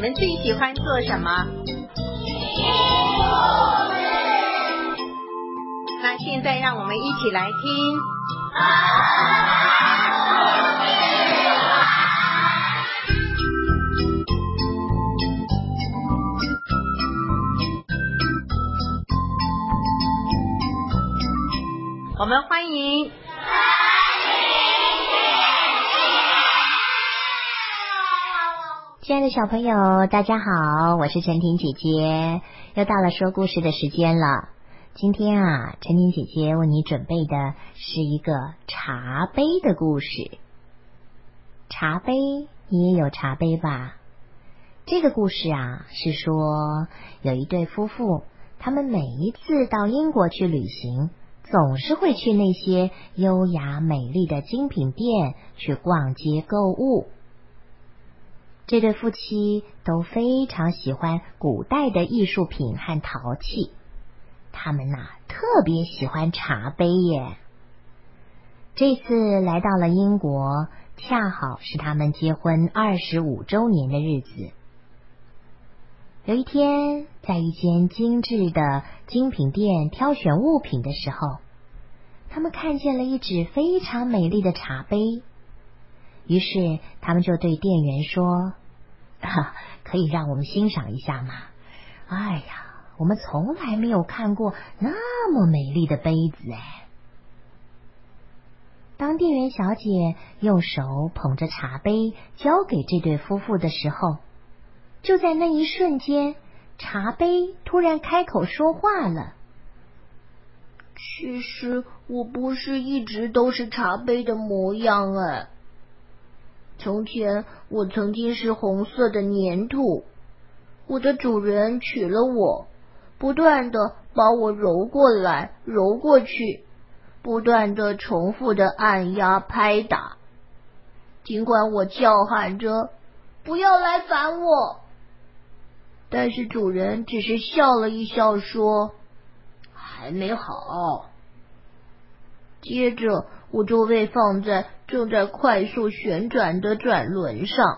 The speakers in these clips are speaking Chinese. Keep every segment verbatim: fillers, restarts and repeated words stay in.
们最喜欢做什么？那现在让我们一起来听。我们欢迎亲爱的小朋友，大家好，我是陈婷姐姐，又到了说故事的时间了。今天啊，陈婷姐姐为你准备的是一个茶杯的故事。茶杯，你也有茶杯吧？这个故事啊，是说有一对夫妇，他们每一次到英国去旅行，总是会去那些优雅美丽的精品店去逛街购物。这对夫妻都非常喜欢古代的艺术品和陶器，他们呐、特别喜欢茶杯耶。这次来到了英国，恰好是他们结婚二十五周年的日子。有一天，在一间精致的精品店挑选物品的时候，他们看见了一只非常美丽的茶杯，于是他们就对店员说，啊，可以让我们欣赏一下吗？哎呀，我们从来没有看过那么美丽的杯子哎。当店员小姐用手捧着茶杯交给这对夫妇的时候，就在那一瞬间，茶杯突然开口说话了。 其实我不是一直都是茶杯的模样哎。从前我曾经是红色的粘土，我的主人娶了我，不断的把我揉过来揉过去，不断的重复的按压拍打。尽管我叫喊着不要来烦我，但是主人只是笑了一笑说还没好。接着我就被放在正在快速旋转的转轮上，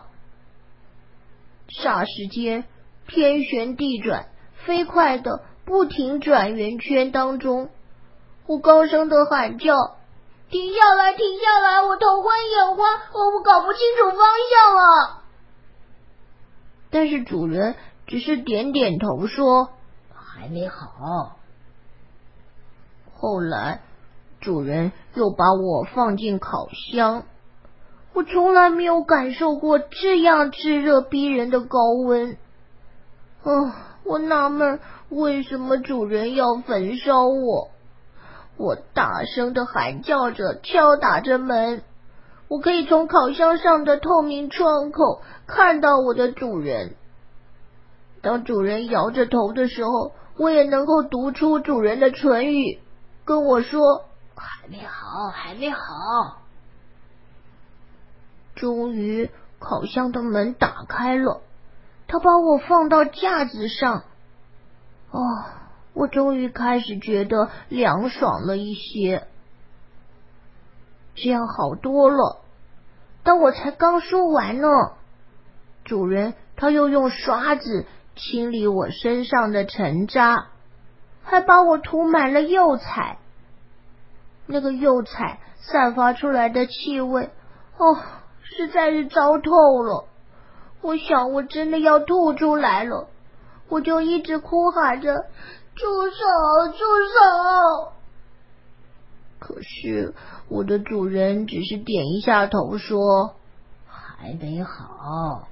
霎时间天旋地转，飞快的不停转圆圈当中，我高声的喊叫，停下来停下来，我头昏眼花，我搞不清楚方向了。但是主人只是点点头说还没好。后来主人又把我放进烤箱，我从来没有感受过这样炙热逼人的高温。嗯，我纳闷为什么主人要焚烧我。我大声地喊叫着，敲打着门。我可以从烤箱上的透明窗口看到我的主人。当主人摇着头的时候，我也能够读出主人的唇语，跟我说还没好还没好。终于烤箱的门打开了，他把我放到架子上。哦，我终于开始觉得凉爽了一些，这样好多了。但我才刚说完呢，主人他又用刷子清理我身上的尘渣，还把我涂满了釉彩。那个釉彩散发出来的气味，哦，实在是糟透了。我想我真的要吐出来了，我就一直哭喊着住手住手。可是我的主人只是点一下头说还没好。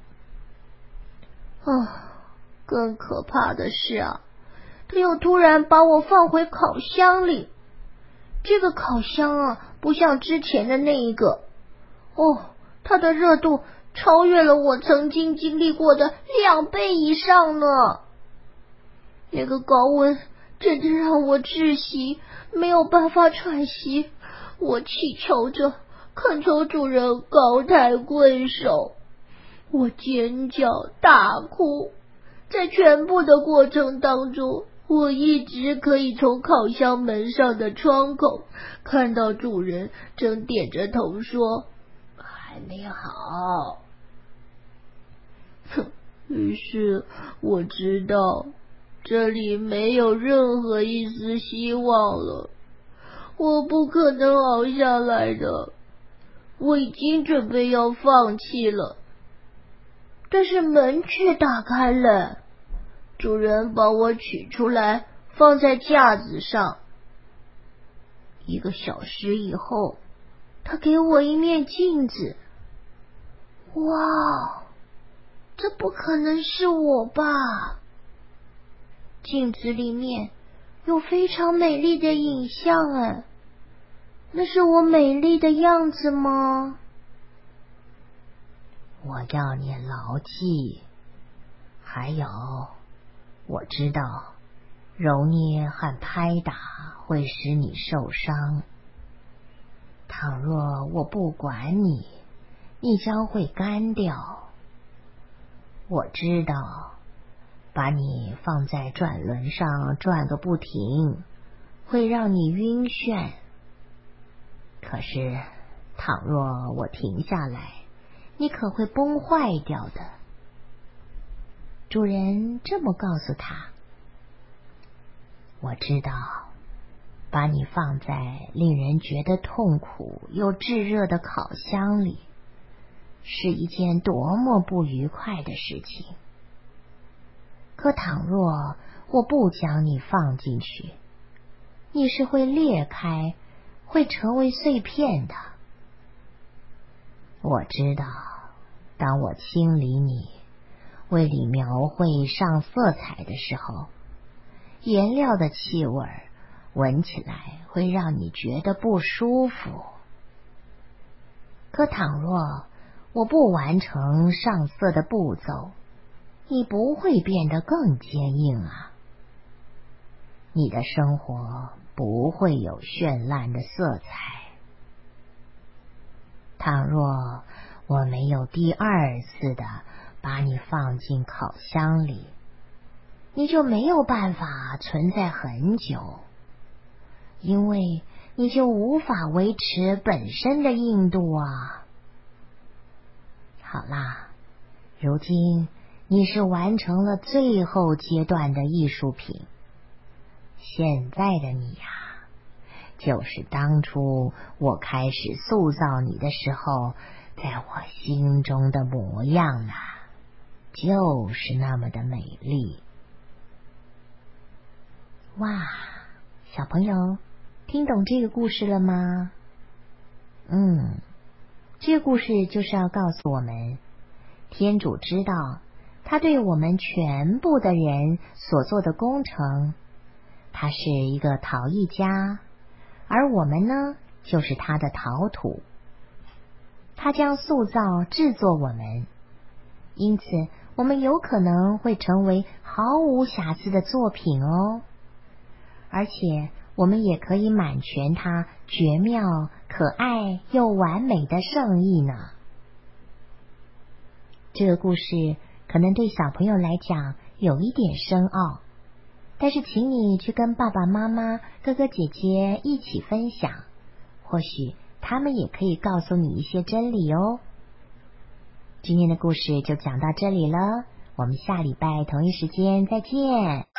啊，更可怕的是啊，他又突然把我放回烤箱里。这个烤箱啊，不像之前的那一个，哦，它的热度超越了我曾经经历过的两倍以上呢。那个高温真的让我窒息，没有办法喘息。我祈求着，恳求主人高抬贵手。我尖叫大哭，在全部的过程当中，我一直可以从烤箱门上的窗口看到主人正点着头说还没好。哼， 于是我知道这里没有任何一丝希望了，我不可能熬下来的。我已经准备要放弃了，但是门却打开了，主人把我取出来放在架子上。一个小时以后，他给我一面镜子。哇，这不可能是我吧？镜子里面有非常美丽的影像哎，那是我美丽的样子吗？我要你牢记，还有，我知道揉捏和拍打会使你受伤。倘若我不管你，你将会干掉。我知道，把你放在转轮上转个不停，会让你晕眩。可是，倘若我停下来，你可会崩坏掉的。主人这么告诉他。我知道，把你放在令人觉得痛苦又炙热的烤箱里，是一件多么不愉快的事情。可倘若我不将你放进去，你是会裂开，会成为碎片的。我知道，当我清理你，为你描绘上色彩的时候，颜料的气味闻起来会让你觉得不舒服。可倘若我不完成上色的步骤，你不会变得更坚硬啊。你的生活不会有绚烂的色彩。倘若我没有第二次的把你放进烤箱里，你就没有办法存在很久，因为你就无法维持本身的硬度啊。好啦，如今你是完成了最后阶段的艺术品，现在的你呀、啊，就是当初我开始塑造你的时候，在我心中的模样啊，就是那么的美丽。哇，小朋友，听懂这个故事了吗？嗯，这个故事就是要告诉我们，天主知道他对我们全部的人所做的工程，他是一个陶艺家，而我们呢，就是他的陶土。他将塑造制作我们，因此我们有可能会成为毫无瑕疵的作品哦。而且我们也可以满全他绝妙、可爱又完美的圣意呢。这个故事可能对小朋友来讲有一点深奥，但是请你去跟爸爸妈妈、哥哥姐姐一起分享，或许他们也可以告诉你一些真理哦。今天的故事就讲到这里了，我们下礼拜同一时间再见。